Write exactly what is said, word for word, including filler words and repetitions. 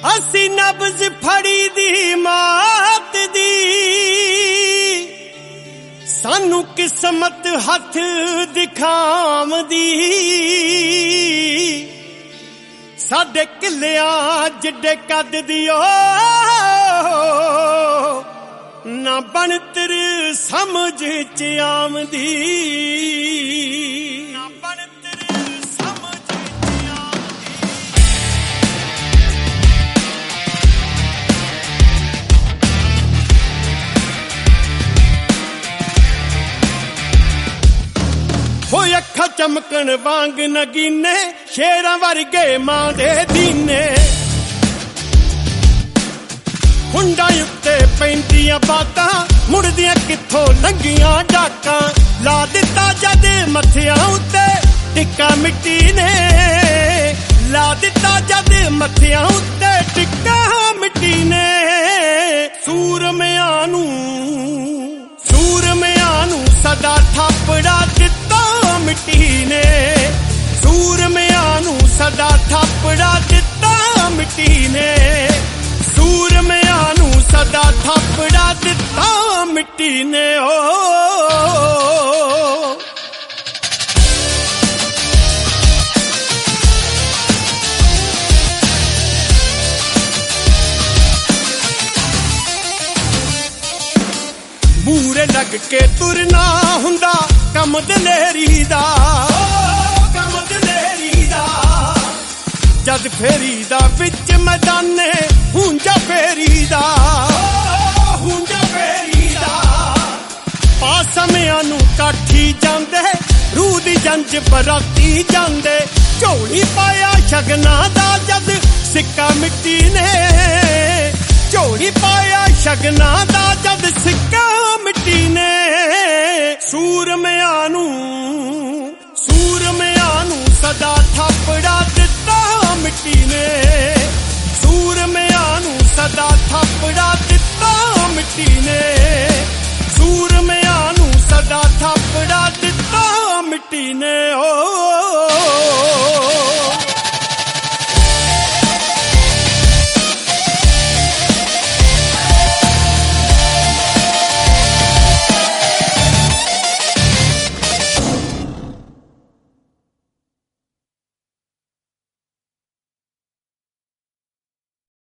ਅਸੀਂ ਨਬਜ਼ ਫੜੀ ਦੀ ਮਾਤ ਦੀ ਸਾਨੂੰ ਕਿਸਮਤ ਹੱਥ ਦਿਖਾਵਦੀ ਸਾਡੇ ਕਿੱਲਿਆਂ ਜਿੱਡੇ ਕੱਦ ਦੀ ਓ ਨਾ ਬਣਤਰ ਸਮਝ ਚ ਆਵਦੀ ਨਾ ਬਣਤਰ ਸਮਝ ਚ ਆਵਦੀ ਹੋਏ ਅੱਖਾਂ ਚਮਕਣ ਵਾਂਗ ਨਗੀਨੇ ਸ਼ੇਰਾਂ ਵਰਗੇ ਮਾਂ ਦੇ ਦੀਨੇ ਹੁੰਡਾਂ ਉੱਤੇ ਪੈਂਦੀਆਂ ਬਾਤਾਂ ਮੁੜਦੀਆਂ ਕਿੱਥੋਂ ਲੰਘੀਆਂ ਡਾਕਾਂ ਲਾ ਦਿੱਤਾ ਜਦ ਮੱਥਿਆਂ ਉੱਤੇ ਟਿੱਕਾ ਮਿੱਟੀ ਨੇ ਲਾ ਦਿੱਤਾ ਜਦ ਮੱਥਿਆਂ ਉੱਤੇ ਟਿੱਕਾ ਮਿੱਟੀ ਨੇ ਸੂਰਮਿਆਂ ਨੂੰ ਸੂਰਮਿਆਂ ਨੂੰ ਸਦਾ ਥਾਪੜਾ ਦਿੱਤਾ ਮਿੱਟੀ ਨੇ ਸੂਰਮਿਆਂ ਨੂੰ ਸਦਾ ਥਾਪੜਾ ਦਿੱਤਾ ਮਿੱਟੀ ਨੇ ਸੂਰਮਿਆਂ ਨੂੰ ਸਦਾ ਥਾਪੜਾ ਦਿੱਤਾ ਮਿੱਟੀ ਨੇ ਓ ਮੂਰੇ ਲੱਗ ਕੇ ਤੁਰਨਾ ਹੁੰਦਾ ਕੰਮ ਦਲੇਰੀ ਦਾ ਕੰਮ ਦਲੇਰੀ ਦਾ ਜਦ ਫੇਰੀ ਦਾ ਵਿੱਚ ਮੈਦਾਨੇ ਹੁੰਜਾ ਫੇਰੀ ਦਾ ਹੁੰਜਾ ਫੇਰੀ ਦਾ ਪਾ ਸਮਿਆਂ ਨੂੰ ਕਾਠੀ ਜਾਂਦੇ ਰੂਹ ਦੀ ਜੰਜ ਬਰਾਤੀ ਜਾਂਦੇ ਝੋਲੀ ਪਾਇਆ ਸ਼ਗਨਾਂ ਦਾ ਜਦ ਸਿੱਕਾ ਮਿੱਟੀ ਨੇ ਝੋਲੀ ਪਾਇਆ ਸ਼ਗਨਾਂ ਦਾ ਜਦ ਸਿੱਕਾ ਮਿੱਟੀ ਨੇ ਸੂਰਮਿਆਂ ਨੂੰ ਸੂਰਮਿਆਂ ਨੂੰ ਸਦਾ ਥਾਪੜਾ ਦਿੱਤਾ ਮਿੱਟੀ ਨੇ ਸੂਰਮਿਆਂ ਨੂੰ ਸਦਾ ਥਾਪੜਾ ਦਿੱਤਾ ਮਿੱਟੀ ਨੇ ਸੂਰਮਿਆਂ ਨੂੰ ਸਦਾ ਥਾਪੜਾ ਦਿੱਤਾ ਮਿੱਟੀ ਨੇ ਓ